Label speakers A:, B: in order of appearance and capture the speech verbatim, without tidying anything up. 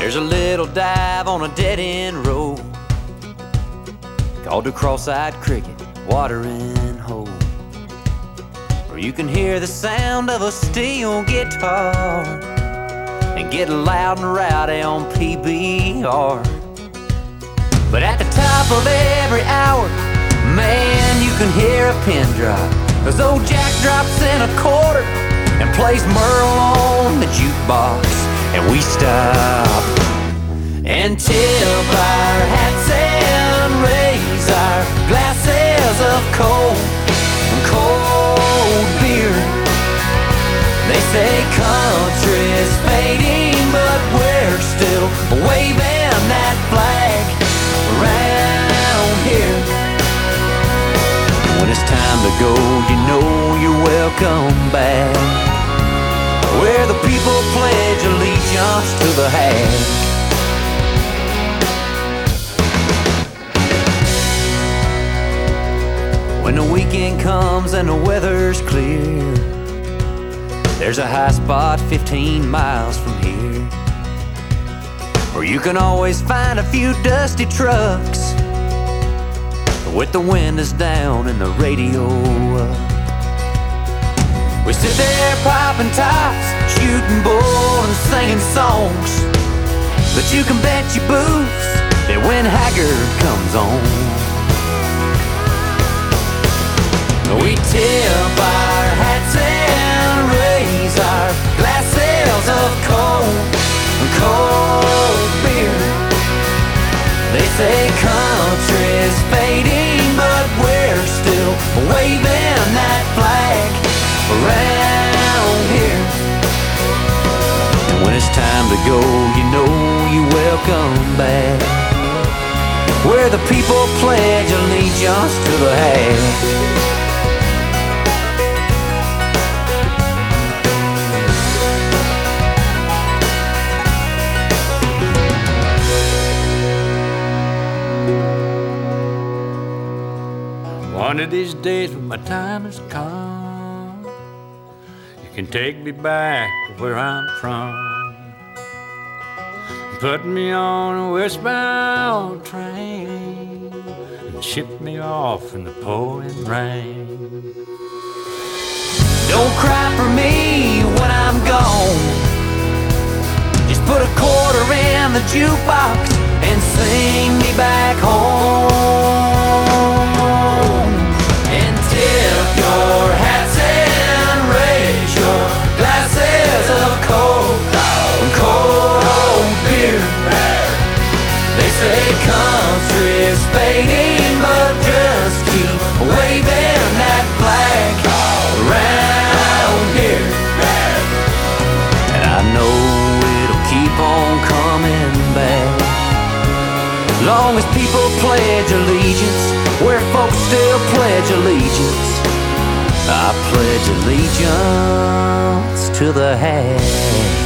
A: There's a little dive on a dead-end road called the Cross-Eyed Cricket Watering Hole, where you can hear the sound of a steel guitar and get loud and rowdy on P B R. But at the top of every hour, man, you can hear a pin drop as old Jack drops in a quarter and plays Merle on the jukebox, and we stop and tip our hats and raise our glasses of cold, cold beer. They say country's fading, but we're still waving that flag around here. When it's time to go, you know you're welcome back, where the people pledge allegiance to the hag. When the weekend comes and the weather's clear, there's a high spot fifteen miles from here, where you can always find a few dusty trucks with the windows down and the radio up. We sit there popping tops, shooting bull and singing songs, but you can bet your boots that when Haggard comes on, we tip our hats and raise our glasses of cold, cold beer. They say country's fading, but we're still waving that flag around here. And when it's time to go, you know you're welcome back, where the people pledge allegiance to the hag.
B: One of these days when my time has come, you can take me back to where I'm from, put me on a westbound train and ship me off in the pouring rain.
A: Don't cry for me when I'm gone, just put a quarter in the jukebox and sing me back home. Tip your hats and raise your glasses of cold, cold beer. They say country's fading, but just keep waving that flag around here. And I know it'll keep on coming back, long as people pledge allegiance, where folks still pledge allegiance. I pledge allegiance to the hag.